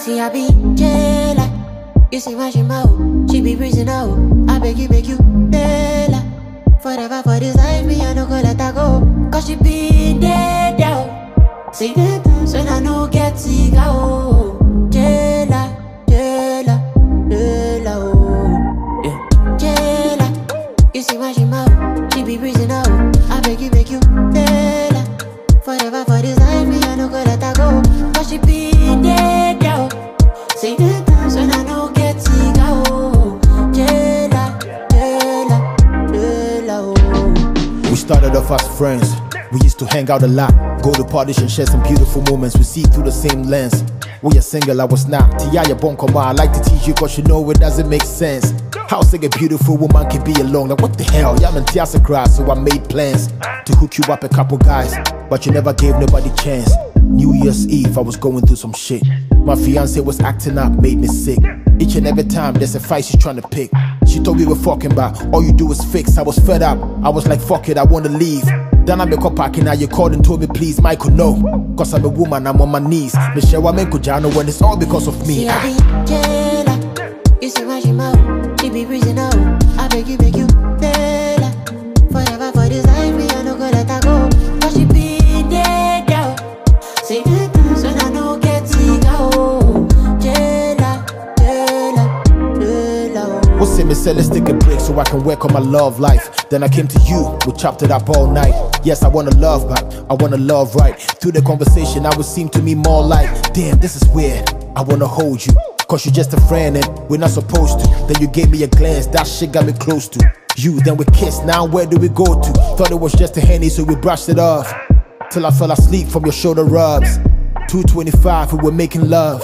See, I be jailer. You see my shimao, she be breezing out. I beg you, make you Bella. Forever for this life, me, I no go let her go. Cause she been dead down. See the times when I no get sick, oh. Jailer, jailer, jailer, oh. Yeah. Jailer. You see my shimao, she be breezing out. I beg you, make you Bella. Forever for this life, me, I no go let her go. Cause she been dead down. See the times when I no get sick, oh. Jailer, jailer, jailer, oh. We started off as friends. We used to hang out a lot, go to parties and share some beautiful moments. We see through the same lens. We are single, I was not. Tia Bonkoma, I like to teach you cause you know it doesn't make sense. How sick a beautiful woman can be alone? Like what the hell? Yeah, I'm Tiasa grass, so I made plans to hook you up a couple guys, but you never gave nobody chance. New Year's Eve, I was going through some shit. My fiance was acting up, made me sick. Each and every time there's a fight she's trying to pick. She told me we're fucking about all you do is fix. I was fed up, I was like fuck it, I wanna leave. Then I make up packing, now you called and told me please Michael no. Cause I'm a woman, I'm on my knees. Michelle, I make Kujano when it's all because of me. See, I be jailer. You see my shimao, she be breezing out. I beg you, Bella. Forever for this life, me, I no go let her go. Cause she been dead down. See the times when I no get sick, oh. Jailer, jailer, jailer, oh. What's it, me say let's take a break so I can work on my love life. Then I came to you, we chopped it up all night. Yes, I wanna love back, I wanna love right. Through the conversation, I would seem to me more like, damn, this is weird, I wanna hold you. Cause you're just a friend and we're not supposed to. Then you gave me a glance, that shit got me close to you. Then we kissed, now where do we go to? Thought it was just a Henny, so we brushed it off. Till I fell asleep from your shoulder rubs. 2:25, we were making love.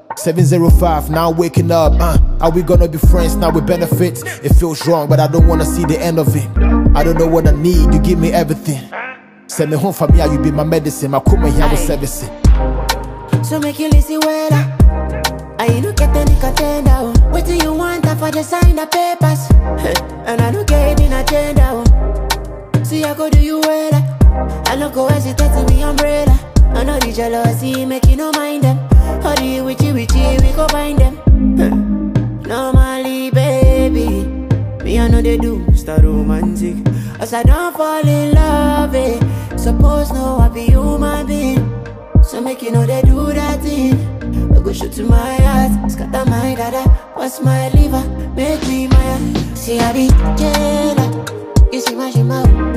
7:05, now waking up. Are we gonna be friends now with benefits? It feels wrong, but I don't wanna see the end of it. I don't know what I need, you give me everything. Send me home for me, you be my medicine. My kuma here was servicing. So make you listen well. I don't get any contender. What do you want for the sign the papers? And I don't get in agenda. See I go do you well. I don't go hesitate to be umbrella. I know the jealousy make you no mind them. How do you witchy, we go find them. Normally baby, me I know they do start romantic. As I don't fall in love, eh. Suppose no I be human being. So make you know they do that thing. I go shoot to my heart, scatter my dada, what's my liver, make me mine. See I be jailer, you see my shimao.